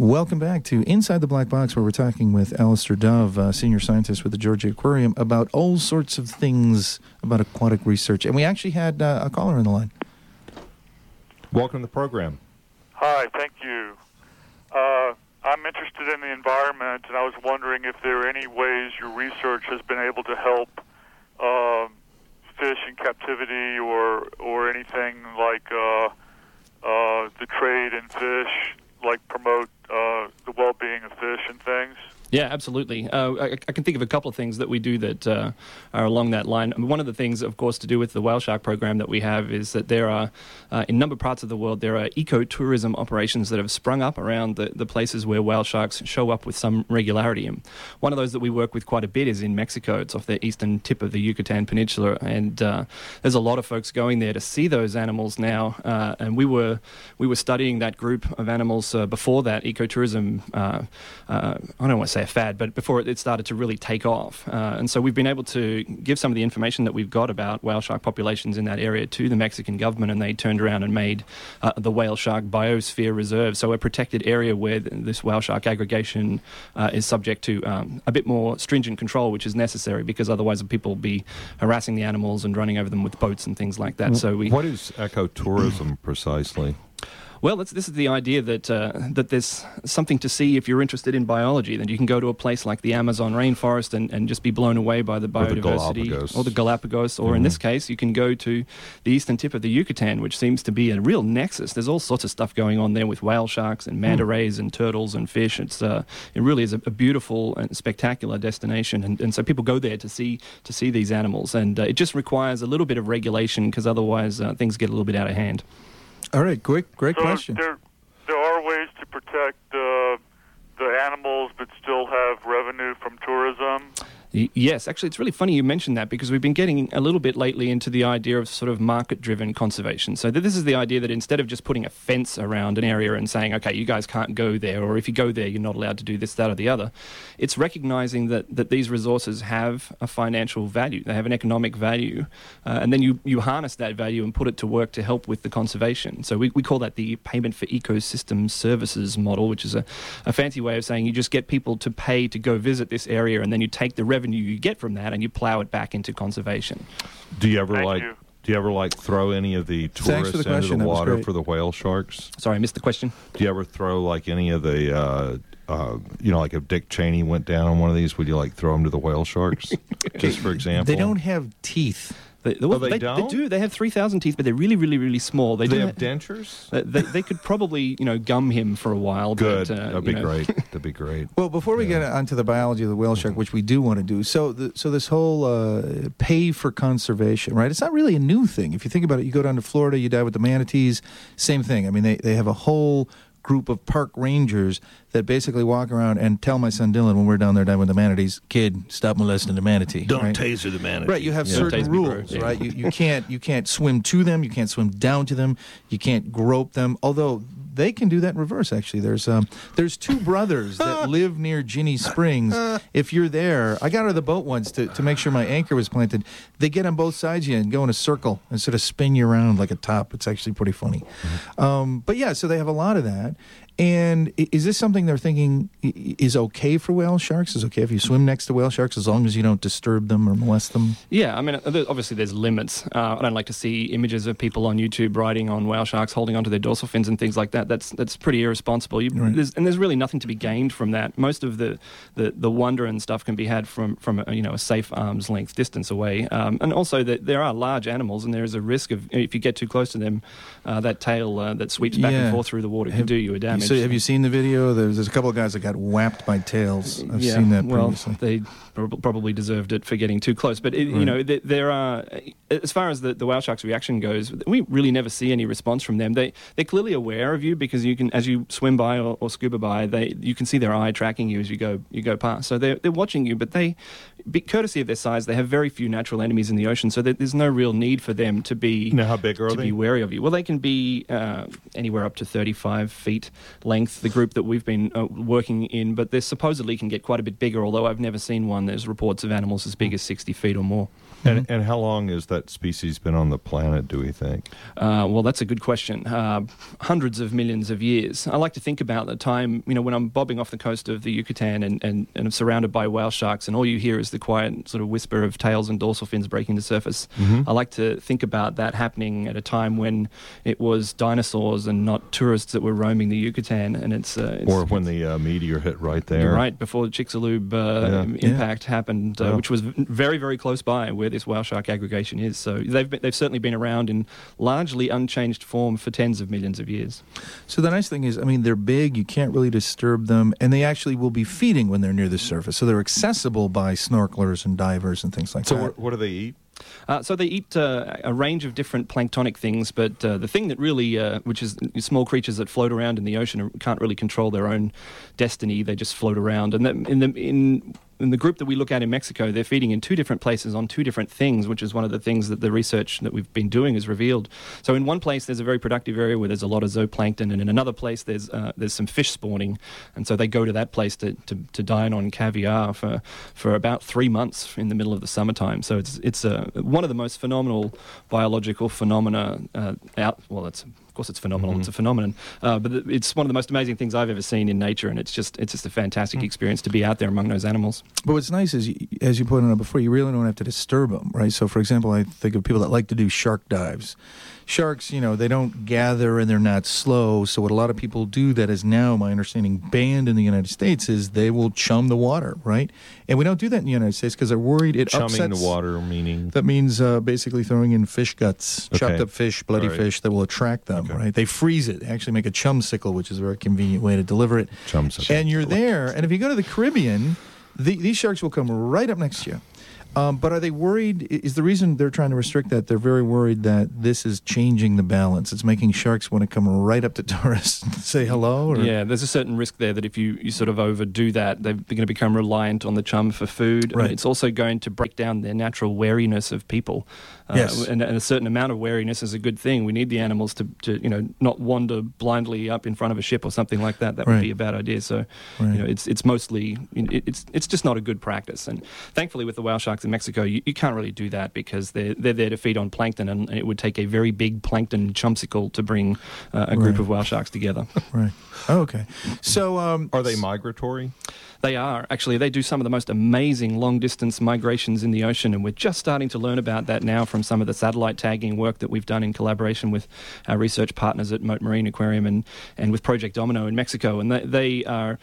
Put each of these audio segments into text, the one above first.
Welcome back to Inside the Black Box, where we're talking with Alistair Dove, senior scientist with the Georgia Aquarium, about all sorts of things about aquatic research. And we actually had a caller on the line. Welcome to the program. Hi, thank you. I'm interested in the environment, and I was wondering if there are any ways your research has been able to help fish in captivity or anything like the trade in fish, like promote the well-being of fish and things. Yeah, absolutely. I can think of a couple of things that we do that are along that line. I mean, one of the things, of course, to do with the whale shark program that we have is that there are, in a number of parts of the world, there are ecotourism operations that have sprung up around the places where whale sharks show up with some regularity. And one of those that we work with quite a bit is in Mexico. It's off the eastern tip of the Yucatan Peninsula, and there's a lot of folks going there to see those animals now. And we were studying that group of animals before that ecotourism. I don't want to say a fad, but before it started to really take off. And so we've been able to give some of the information that we've got about whale shark populations in that area to the Mexican government, and they turned around and made the Whale Shark Biosphere Reserve, so a protected area where this whale shark aggregation is subject to a bit more stringent control, which is necessary, because otherwise people will be harassing the animals and running over them with boats and things like that. So what is ecotourism precisely? Well, this is the idea that that there's something to see if you're interested in biology. Then you can go to a place like the Amazon rainforest and just be blown away by the biodiversity, or the Galapagos, or in this case, you can go to the eastern tip of the Yucatan, which seems to be a real nexus. There's all sorts of stuff going on there with whale sharks and manta rays and turtles and fish. It really is a beautiful and spectacular destination, and so people go there to see these animals, and it just requires a little bit of regulation, because otherwise things get a little bit out of hand. All right, great question. There are ways to protect the animals but still have revenue from tourism? Yes, actually, it's really funny you mentioned that, because we've been getting a little bit lately into the idea of sort of market-driven conservation. So this is the idea that instead of just putting a fence around an area and saying, okay, you guys can't go there, or if you go there, you're not allowed to do this, that, or the other, it's recognizing that these resources have a financial value. They have an economic value, and then you harness that value and put it to work to help with the conservation. So we call that the payment for ecosystem services model, which is a fancy way of saying you just get people to pay to go visit this area, and then you take the revenue you get from that and you plow it back into conservation. Do you ever throw any of the tourists into the water for the whale sharks? Sorry, I missed the question. Do you ever throw like any of the like if Dick Cheney went down on one of these, would you like throw them to the whale sharks? Just for example. They don't have teeth. They don't? They do. They have 3,000 teeth, but they're really, really, really small. They have dentures? They could probably, gum him for a while. Good. But, That'd be great. That'd be great. Well, before we get onto the biology of the whale shark, which we do want to do, so this whole pay for conservation, right? It's not really a new thing. If you think about it, you go down to Florida, you dive with the manatees, same thing. I mean, they have a whole group of park rangers that basically walk around and tell my son Dylan when we're down there diving with the manatees, kid, stop molesting the manatee. Don't taser the manatee. Right, you have certain rules, right? You can't swim to them, you can't swim down to them, you can't grope them, although they can do that in reverse, actually. There's two brothers that live near Ginny Springs. If you're there, I got out of the boat once to make sure my anchor was planted. They get on both sides of you and go in a circle and sort of spin you around like a top. It's actually pretty funny. But yeah, so they have a lot of that. And is this something they're thinking is okay for whale sharks? Is it okay if you swim next to whale sharks as long as you don't disturb them or molest them? Yeah, I mean, obviously there's limits. I don't like to see images of people on YouTube riding on whale sharks, holding onto their dorsal fins and things like that. That's pretty irresponsible. There's really nothing to be gained from that. Most of the wonder and stuff can be had from a safe arm's length distance away. And also that there are large animals, and there is a risk of, if you get too close to them, that tail that sweeps back and forth through the water can do you a damage. So have you seen the video? There's a couple of guys that got whapped by tails. I've seen that previously. Well, they probably deserved it for getting too close. But, there are, as far as the whale shark's reaction goes, we really never see any response from them. They're clearly aware of you, because you can, as you swim by or scuba by, you can see their eye tracking you as you go past. So they're watching you, but courtesy of their size, they have very few natural enemies in the ocean, so there's no real need for them to be how big are they? Be wary of you. Well, they can be anywhere up to 35 feet. length, the group that we've been working in, but they supposedly can get quite a bit bigger, although I've never seen one. There's reports of animals as big as 60 feet or more. And how long has that species been on the planet, do we think? Well, that's a good question. Hundreds of millions of years. I like to think about the time, when I'm bobbing off the coast of the Yucatan and I'm surrounded by whale sharks and all you hear is the quiet sort of whisper of tails and dorsal fins breaking the surface. I like to think about that happening at a time when it was dinosaurs and not tourists that were roaming the Yucatan. And it's or when the meteor hit right there. You're right, before the Chicxulub impact happened, which was very, very close by where this whale shark aggregation is. So they've certainly been around in largely unchanged form for tens of millions of years. So the nice thing is, they're big, you can't really disturb them, and they actually will be feeding when they're near the surface. So they're accessible by snorkelers and divers and things like that. So what do they eat? So they eat a range of different planktonic things, but the thing that really, which is small creatures that float around in the ocean, can't really control their own destiny. They just float around. And in the group that we look at in Mexico, they're feeding in two different places on two different things, which is one of the things that the research that we've been doing has revealed. So in one place, there's a very productive area where there's a lot of zooplankton, and in another place, there's some fish spawning. And so they go to that place to dine on caviar for about 3 months in the middle of the summertime. So it's one of the most phenomenal biological phenomena Of course, it's phenomenal. It's a phenomenon, but it's one of the most amazing things I've ever seen in nature, and it's just a fantastic experience to be out there among those animals. But what's nice is, as you pointed out before, you really don't have to disturb them, right? So, for example, I think of people that like to do shark dives. Sharks, they don't gather and they're not slow. So what a lot of people do that is now, my understanding, banned in the United States is they will chum the water, right? And we don't do that in the United States because they're worried it upsets. Chumming the water, meaning? That means basically throwing in fish guts, chopped up fish, bloody fish that will attract them, right? They freeze it. They actually make a chumsicle, which is a very convenient way to deliver it. Chumsicle. And you're there. And if you go to the Caribbean, these sharks will come right up next to you. But are they worried? Is the reason they're trying to restrict that, they're very worried that this is changing the balance? It's making sharks want to come right up to tourists and say hello? Or? Yeah, there's a certain risk there that if you sort of overdo that, they're going to become reliant on the chum for food. Right. It's also going to break down their natural wariness of people. Yes. And a certain amount of wariness is a good thing. We need the animals to not wander blindly up in front of a ship or something like that. That would be a bad idea. So, it's mostly, it's just not a good practice. And thankfully with the whale sharks in Mexico, you can't really do that because they're there to feed on plankton, and it would take a very big plankton chumsicle to bring a group of whale sharks together. Right. Oh, okay. So, are they migratory? They are. Actually, they do some of the most amazing long-distance migrations in the ocean, and we're just starting to learn about that now from some of the satellite tagging work that we've done in collaboration with our research partners at Mote Marine Aquarium and with Project Domino in Mexico. And they're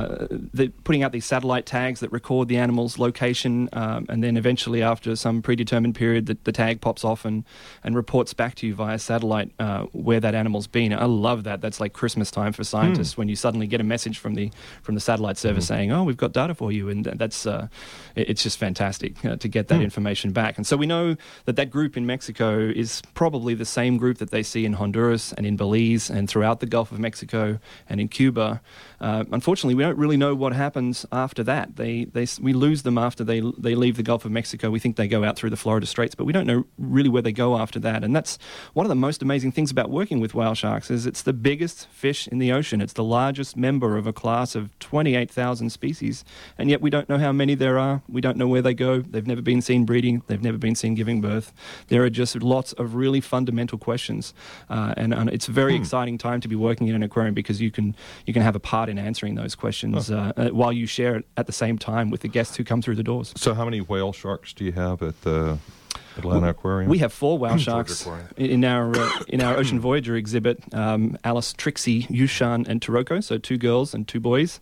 putting out these satellite tags that record the animal's location, and then eventually, after some predetermined period, the tag pops off and reports back to you via satellite where that animal's been. I love that. That's like Christmas time for scientists when you suddenly get a message from the satellite service saying, "Oh, we've got data for you," and that's it's just fantastic to get that information back. And so we know that group in Mexico is probably the same group that they see in Honduras and in Belize and throughout the Gulf of Mexico and in Cuba. Unfortunately, we don't really know what happens after that. We lose them after they leave the Gulf of Mexico. We think they go out through the Florida Straits, but we don't know really where they go after that. And that's one of the most amazing things about working with whale sharks is it's the biggest fish in the ocean. It's the largest member of a class of 28,000 species, and yet we don't know how many there are. We don't know where they go. They've never been seen breeding. They've never been seen giving birth. There are just lots of really fundamental questions, and it's a very exciting time to be working in an aquarium because you can have a part in answering those questions while you share it at the same time with the guests who come through the doors. So how many whale sharks do you have at the Atlanta Aquarium? We have 4 whale sharks in our Ocean Voyager exhibit. Alice, Trixie, Yushan, and Taroko, so 2 girls and 2 boys.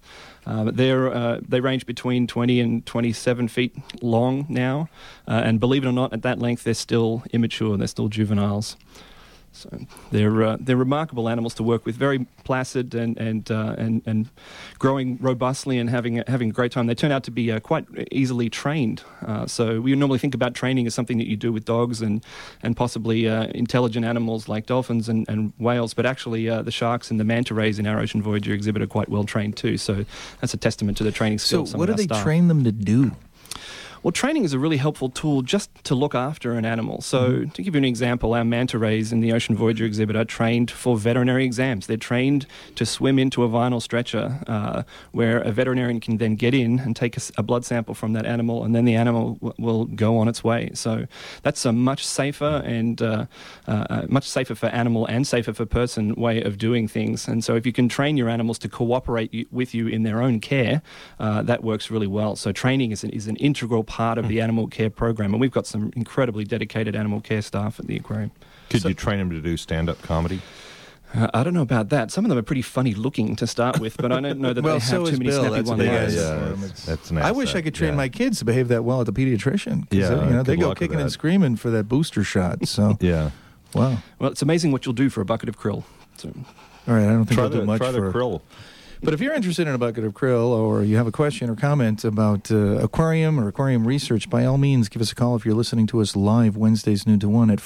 They range between 20 and 27 feet long now, and believe it or not, at that length they're still immature. They're still juveniles. So they're remarkable animals to work with, very placid and growing robustly and having a great time. They turn out to be quite easily trained. So we normally think about training as something that you do with dogs and possibly intelligent animals like dolphins and whales, but actually the sharks and the manta rays in our Ocean Voyager exhibit are quite well trained too. So that's a testament to the training skills. So what do they train them to do? Well, training is a really helpful tool just to look after an animal. So, to give you an example, our manta rays in the Ocean Voyager exhibit are trained for veterinary exams. They're trained to swim into a vinyl stretcher where a veterinarian can then get in and take a blood sample from that animal, and then the animal will go on its way. So that's a much safer and much safer for animal and safer for person way of doing things. And so if you can train your animals to cooperate with you in their own care, that works really well. So training is an integral part of the animal care program, and we've got some incredibly dedicated animal care staff at the aquarium. Could you train them to do stand-up comedy? I don't know about that. Some of them are pretty funny looking to start with, but I don't know that they have too many snappy one-liners. That's an I wish I could train my kids to behave that well at the pediatrician. Yeah, they go kicking and screaming for that booster shot. So yeah, wow. Well, it's amazing what you'll do for a bucket of krill. So. All right, I don't think I'll do much for the krill. But if you're interested in a bucket of krill, or you have a question or comment about aquarium or aquarium research, by all means, give us a call if you're listening to us live Wednesdays noon to 1 at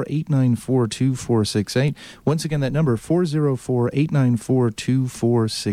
404-894-2468. Once again, that number, 404-894-2468.